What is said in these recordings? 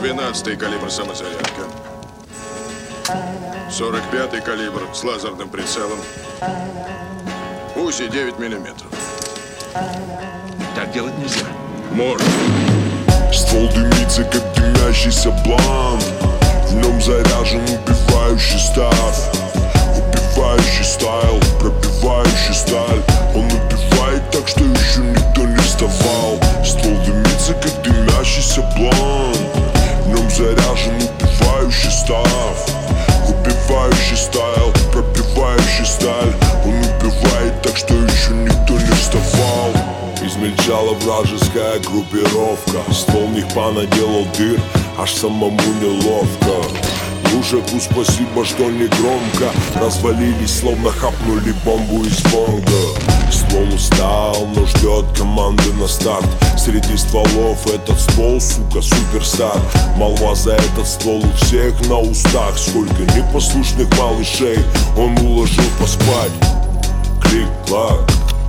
12-й калибр самозарядка. 45-й калибр с лазерным прицелом. УЗИ 9 миллиметров. Так делать нельзя. Можно. Ствол дымится, как дымящийся блант. В нем заряжен убивающий став. Убивающий стайл, пробивающий сталь. Он убивает так, что еще никто не вставал. Ствол дымится, как дымящийся блант. В нем заряжен убивающий став. Убивающий стайл, пробивающий сталь. Он убивает так, что еще никто не вставал. Измельчала вражеская группировка. Ствол них понаделал дыр, аж самому неловко. Лужаку спасибо, что не громко. Развалились, словно хапнули бомбу из бонга. Ствол устал, но ждет команды на старт. Среди стволов этот ствол, сука, суперстар. Молва за этот ствол у всех на устах. Сколько непослушных малышей он уложил поспать. Клик-клак,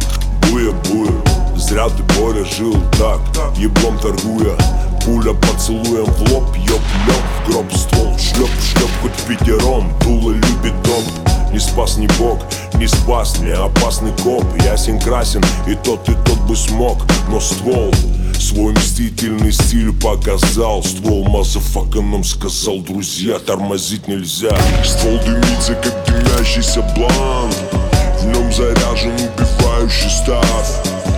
буя-буя. Зря ты, Боря, жил так, еблом торгуя. Пуля поцелуем в лоб, ёп-ёп, в гроб ствол. Шлёп-шлёп, хоть пятером, дуло любит дом. Не спас ни бог, не спас, не опасный коп. Ясен красен, и тот бы смог. Но ствол свой мстительный стиль показал. Ствол мазафака нам сказал: друзья, тормозить нельзя. Ствол дымится, как дымящийся блант. В нем заряжен убивающий став.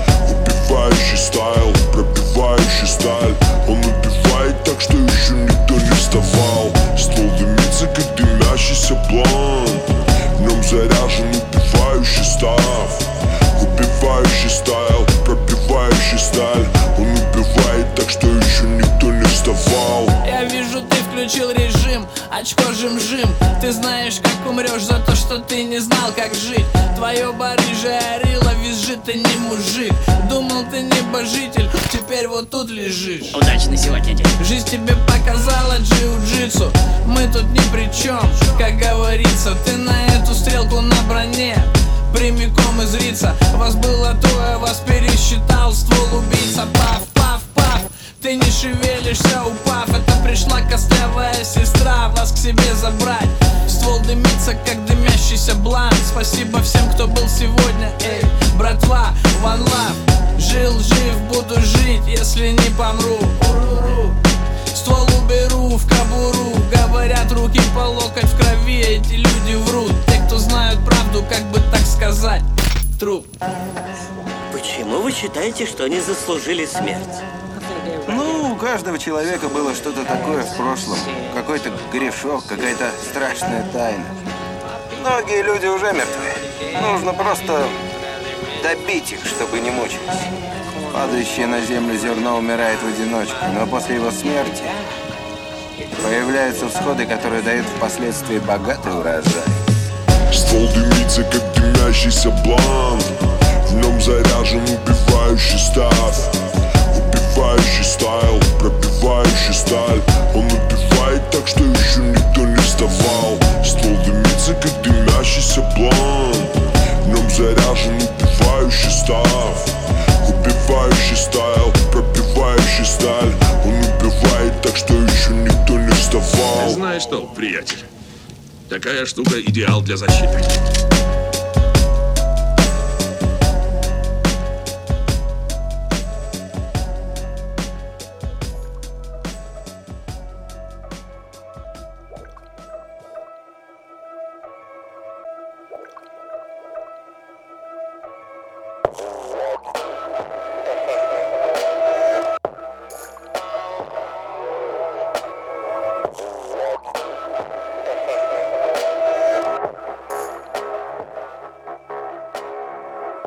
Убивающий стайл, пробивающий сталь. Он убивает так, что еще никто не вставал. Ствол дымится, как дымящийся блант. В нем заряжен убивающий став. Убивающий стайл, пробивающий сталь. Он убивает так, что еще никто не вставал. Я вижу, ты включил режим, очко жим-жим. Ты знаешь, как умрешь за то, что ты не знал, как жить. Твое барыжье орило визжит, ты не мужик. Думал, ты небожитель, теперь вот тут лежишь. Удачный сегодня день. Жизнь тебе показала джиу-джитсу. Мы тут ни при чем, как говорится. Ты на эту стрелку на броне прямиком из рица. Вас было трое, вас пересчитал ствол убийца. Паф, паф, паф. Ты не шевелишься, упав. Это пришла костлявая сестра вас к себе забрать. Ствол дымится, как дымящийся блант. Спасибо всем, кто был сегодня. Эй, братва, one love. Жил, жив, буду жить, если не помру. Ствол уберу в кобуру. Говорят, руки по локоть в крови. Эти люди врут. Те, кто знают правду, как бы так сказать, труп. Почему вы считаете, что они заслужили смерть? Ну, у каждого человека было что-то такое в прошлом. Какой-то грешок, какая-то страшная тайна. Многие люди уже мертвы. Нужно просто добить их, чтобы не мучились. Падающее на землю зерно умирает в одиночку, но после его смерти появляются всходы, которые дают впоследствии богатый урожай. Ствол дымится, как дымящийся блант. В нем заряжен убивающий став. Убивающий стайл, пробивающий сталь. Он убивает так, что еще никто не вставал. Ствол дымится, как дымящийся блант. В нем заряжен убивающий став. Убивающий стайл, пробивающий сталь. Он убивает так, что еще никто не вставал. Знаешь что, приятель, такая штука идеал для защиты.